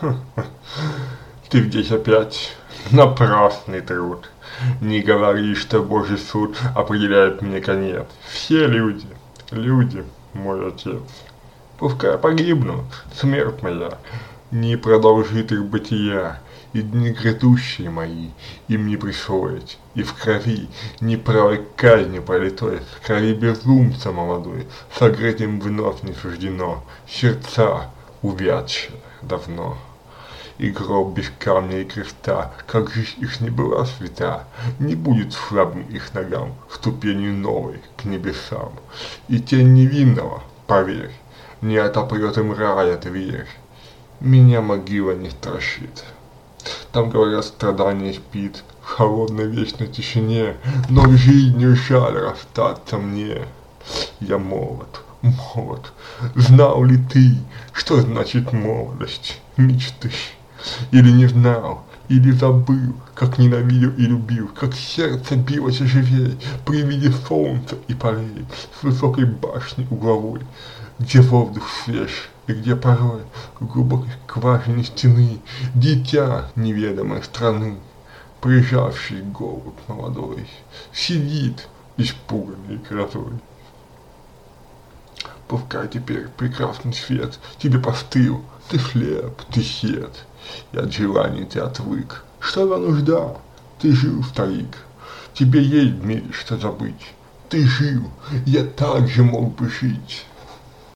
Ты здесь опять напрасный труд. Не говори, что Божий суд определяет мне конец. Все люди, мой отец. Пускай погибнут, смерть моя, не продолжит их бытия, и дни грядущие мои им не присвоить, и в крови неправой казни пролитой, в крови безумца молодой, согреть им вновь не суждено, сердца увядшие давно. И гроб без камня и креста, как жизнь их не была свята, не будет слабым их ногам ступенью новой к небесам. И тень невинного, поверь, не отопрет им рая дверь. Меня могила не страшит. Там, говорят, страдание спит в холодной вечной тишине, но в жизнью жаль расстаться мне. Я молод. Знал ли ты, что значит молодость, мечты? Или не знал, или забыл, как ненавидел и любил, как сердце билось живей при виде солнца и полей с высокой башни угловой, где воздух свеж и где порой в глубокой скважине стены дитя неведомой страны, прижавший голубь молодой, сидит испуганный грозой. Пускай теперь прекрасный свет тебе постыл, ты слеп, ты сед, и от желаний ты отвык. Что за нужда? Ты жил, старик, тебе есть в мире что забыть. Ты жил, я так же мог бы жить.